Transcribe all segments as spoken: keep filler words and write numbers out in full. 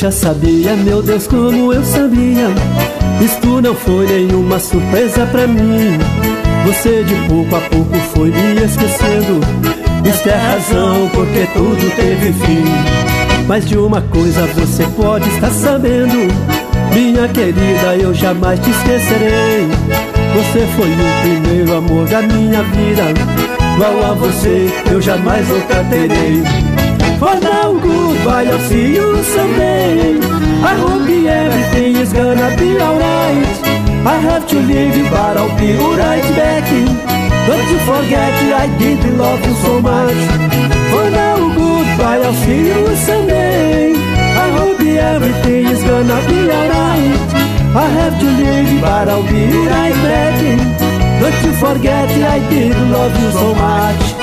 já sabia, meu Deus, como eu sabia. Isto não foi nenhuma surpresa pra mim. Você de pouco a pouco foi me esquecendo. Isto é a razão porque tudo teve fim. Mas de uma coisa você pode estar sabendo, minha querida, eu jamais te esquecerei. Você foi o primeiro amor da minha vida. Igual a você eu jamais outra terei. For now, goodbye, I'll see you someday. I hope everything is gonna be alright. I have to leave you, but I'll be right back. Don't you forget, I did love you so much. For now, goodbye, I'll see you someday. I hope everything is gonna be alright. I have to leave you, but I'll be right back. Don't you forget, I did love you so much.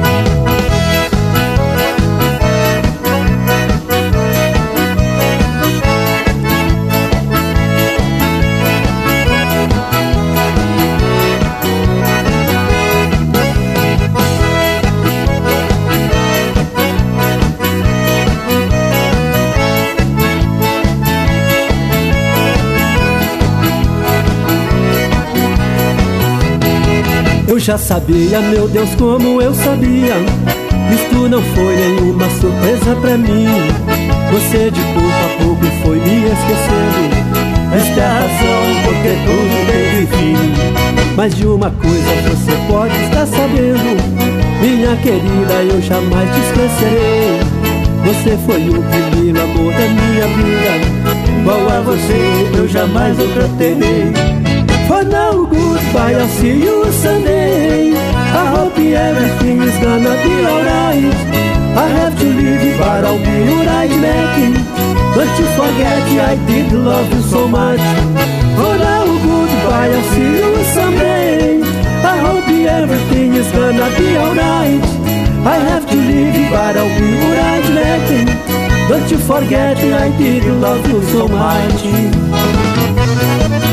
Eu já sabia, meu Deus, como eu sabia. Isto não foi nenhuma surpresa pra mim. Você de pouco a pouco foi me esquecendo. Esta é a razão porque tudo teve fim. Mas de uma coisa você pode estar sabendo, minha querida, eu jamais te esquecerei. Você foi o primeiro amor da minha vida. Igual a você eu jamais outra terei. For now, goodbye, I'll see you someday. I hope everything is gonna be alright. I have to leave you, but I'll be right back. Don't you forget, I did love you so much. For now, goodbye, I'll see you someday. I hope everything is gonna be alright. I have to leave you, but I'll be right back. Don't you forget, I did love you so much.